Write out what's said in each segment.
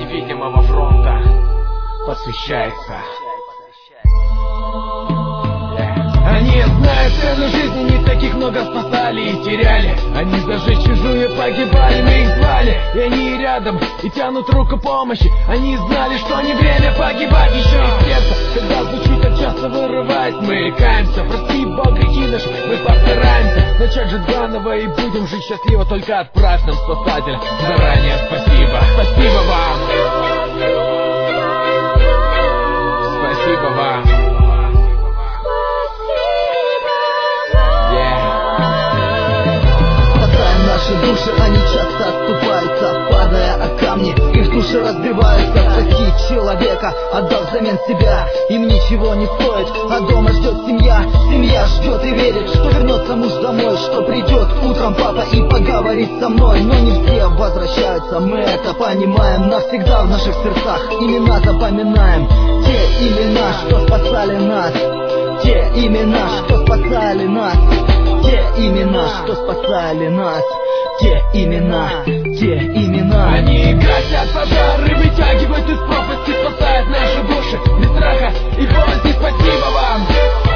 невидимого фронта посвящается. Они знают цену жизни, не таких много спасали и теряли. Они зажечь чужую погибали, мы их звали. И они рядом, и тянут руку помощи. Они знали, что не время погибать. Еще и сердце, когда звучит, так часто вырывает. Мы каемся, прости Бог грехи наши, мы постараемся начать жить заново и будем жить счастливо. Только отправь нам Спасателя заранее спасибо. Спасибо вам. Спасибо вам. Наши души, они часто оступаются, падая о камни, их души разбиваются. Спасти человека, отдав взамен себя, им ничего не стоит, а дома ждет семья. Семья ждет и верит, что вернется муж домой, что придет утром папа и поговорит со мной. Но не все возвращаются, мы это понимаем. Навсегда в наших сердцах имена запоминаем. Те имена, что спасали нас, те имена, что спасали нас, те имена, что спасали нас, те имена, те имена. Они гасят пожары, вытягивают из пропасти, спасают наши души без страха и болезни. Спасибо вам.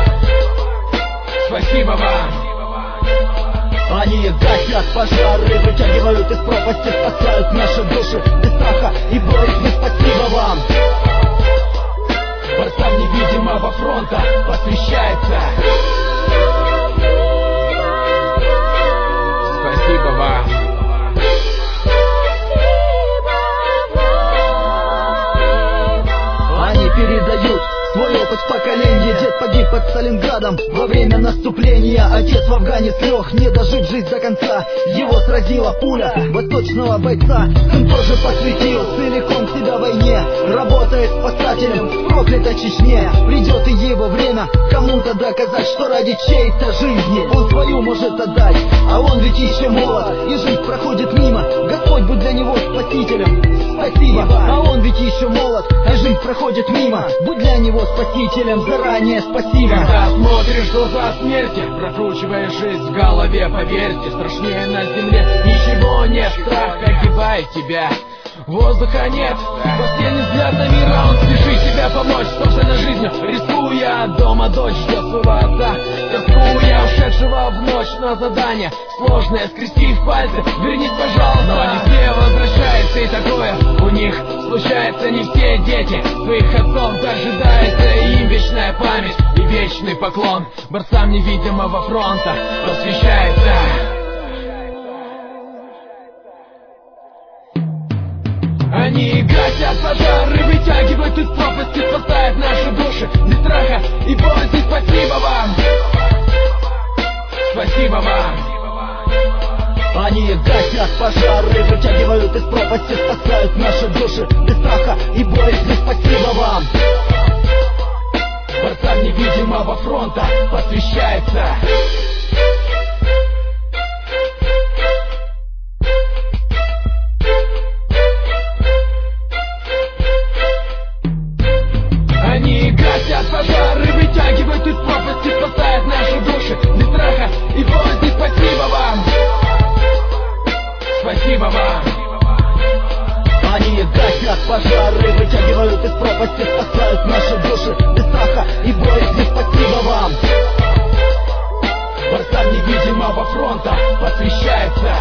Спасибо вам. Они гасят пожары, вытягивают из пропасти, спасают наши души без страха и болезни. Спасибо вам. Борцам невидимого фронта посвящается. Спасибо вам. Они передают свой опыт в поколение. Дед погиб под Сталинградом во время наступления. Отец в Афгане слег, не дожив жизнь до конца. Его сразила пуля восточного бойца. Сын тоже посвятил целиком себя войне. Работает спасателем в проклятой Чечне. Придет и его время кому-то доказать, что ради чьей-то жизни он свою может отдать. А он ведь еще молод, и жизнь проходит мимо. Господь будь для него спасителем. Спасибо. А он ведь еще молод, а жизнь проходит мимо. Будь для него спасителем, заранее спасибо. Когда смотришь в глаза смерти, прокручиваешь жизнь в голове, поверьте, страшнее на земле ничего нет. Страх огибает тебя, воздуха нет. Последний взгляд на мир, он спешит тебя помочь собственной жизнью, рискуя. Дома дочь ждет своего отца, тоскуя, ушедшего в ночь на задание сложное, скрестив пальцы, вернись, пожалуйста. Но не все возвращаются, и такое у них случается. Не все дети своих отцов дожидаются, и им вечная память и вечный поклон борцам невидимого фронта посвящается. Они гасят пожары, вытягивают из пропасти, спасают наши души без страха и болезни. Спасибо вам. Спасибо вам. Они гасят пожары, вытягивают из пропасти, спасают наши души без страха и болезни. Спасибо вам. Борцам невидимого фронта посвящается. Они гасят пожары, вытягивают из пропасти, спасают наши души без страха и болезни. Спасибо вам. Спасибо вам. Они гасят пожары, вытягивают из пропасти, спасают наши души без страха и болезни. Спасибо вам. Борцам невидимого фронта посвящается.